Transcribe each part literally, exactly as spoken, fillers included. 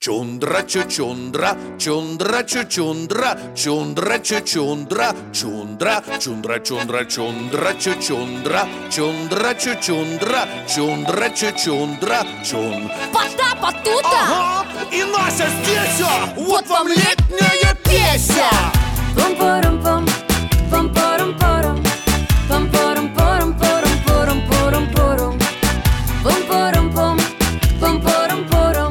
Чундра чучундра, чундра чучундра, чундра чучундра, чундра, чундра чундра, чундра чучундра, чундра чучундра, чундра чучундра, чун. Пота-потута! Ага, и Нася здесь, а! Вот вам летняя песня! Пум-порум-пум, пум-порум-порум, пум-порум-порум-порум, порум-порум-порум, пум-порум-пум, пум-порум-порум,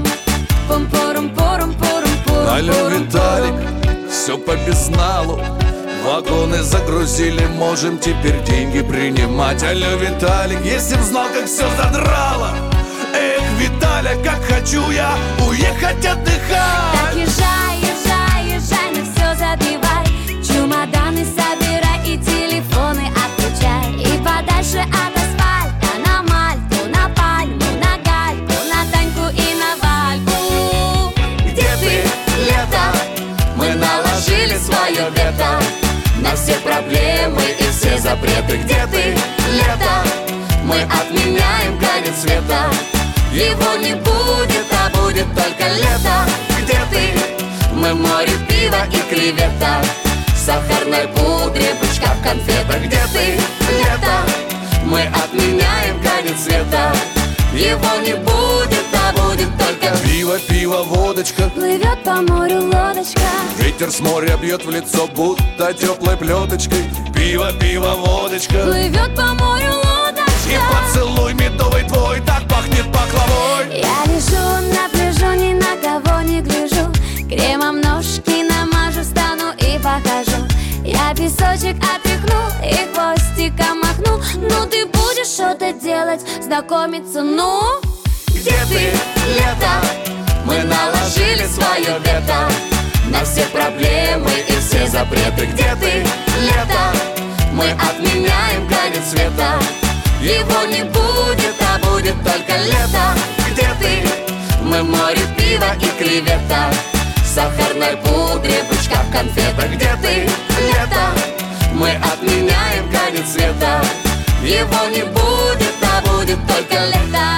пум-порум-порум-порум. Алло, Виталик, все по безналу. Вагоны загрузили, можем теперь деньги принимать. Алло, Виталик, если б знал, как все задрало. Эх, Виталя, как хочу я уехать отдыхать. Так езжай, езжай, езжай, на все забивай. Чемоданы собирай и телефоны отключай. И подальше от асфальта на Мальту, на Пальму, на Гальку, на Таньку и на Вальку. Где ты, лето? Мы наложили свое вето на все проблемы и все запреты. Где ты, лето? Мы отменяем конец света. Его не будет, а будет только лето. Где ты? Мы море пива и креветок, сахарной пудре, бычка в конфетах. Где ты, лето? Мы отменяем конец света. Его не будет, а будет только пиво, пиво, водочка. Плывет по морю лодочка. Ветер с моря бьет в лицо, будто теплой плеточкой. Пиво, пиво, водочка. Плывет по морю лодочка. И поцелуй медовый твой так пахнет пахлавой. Я лежу на пляжу, ни на кого не гляжу. Кремом ножки намажу, встану и покажу. Я песочек отряхну и хвостиком махну. Ну ты будешь что-то делать, знакомиться, ну? Где ты, лето? Мы наложили свое вето на все проблемы и все запреты. Где ты, лето? Мы отменяем конец света. Его не будет, а будет только лето. Где ты? Мы море пива и креветок, сахарной пудре, бычка в конфетах. Где ты, лето? Мы отменяем конец света. Его не будет, а будет только лето.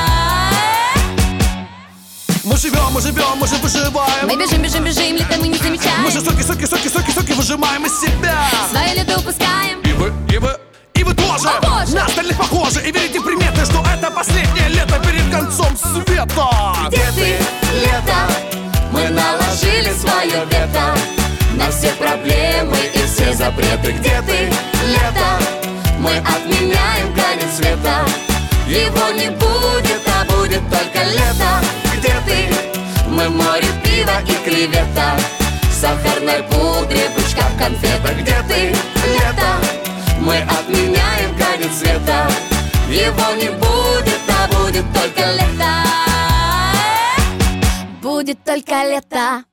Мы живем, мы живем, мы же выживаем. Мы бежим, бежим, бежим, лето мы не замечаем. Мы же соки, соки, соки, соки, соки выжимаем из себя. Свое лето упускаем. И вы, и вы, и вы тоже. О, Боже! На остальных похожи. И верите в приметы, что это последнее лето перед концом света. Где ты, лето? Мы наложили свое вето на все проблемы и все запреты. Где ты, лето? Мы отменяем конец света. Его не будет, а будет только лето. Где ты? Мы море пива и креветок, сахарной пудре, бычка в конфетах. Где ты, лето? Мы отменяем конец света. Его не будет, а будет только лето. Будет только лето.